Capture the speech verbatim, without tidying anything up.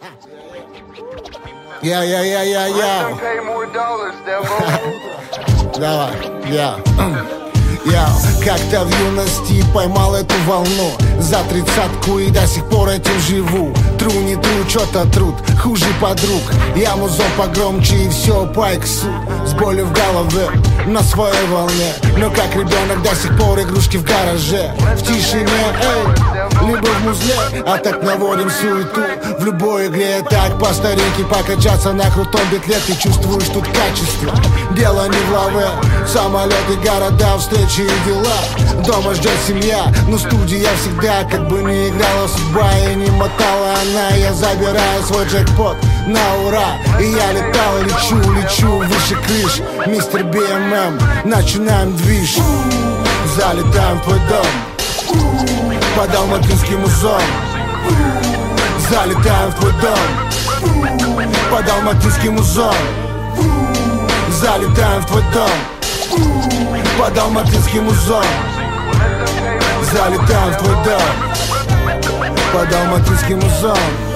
Я-я-я-я-я. Давай, я. Я как-то в юности поймал эту волну за тридцатку и до сих пор этим живу. Тру, не тру, чё-то труд, хуже подруг. Я музон погромче и все по иксу. С болью в голове, на своей волне. Но как ребенок до сих пор игрушки в гараже. В тишине, эй, либо в музле. А так наводим суету в любой игре. Так по старинке покачаться на крутом битле. Ты чувствуешь тут качество, дело не в лаве. Самолеты, города, встречи и дела. Дома ждет семья, но студия всегда. Как бы ни играла судьба и не мотала она. Я забираю свой джекпот на ура. И я летал, лечу, лечу выше крыш. Мистер Би Эм Эм, начинаем движ. Залетаем в твой дом по далматинским узом. Залетаем в твой дом по далматинским узом. Залетаем в твой дом по далматинским узом. Залетаем в твой дом по далматинским узом.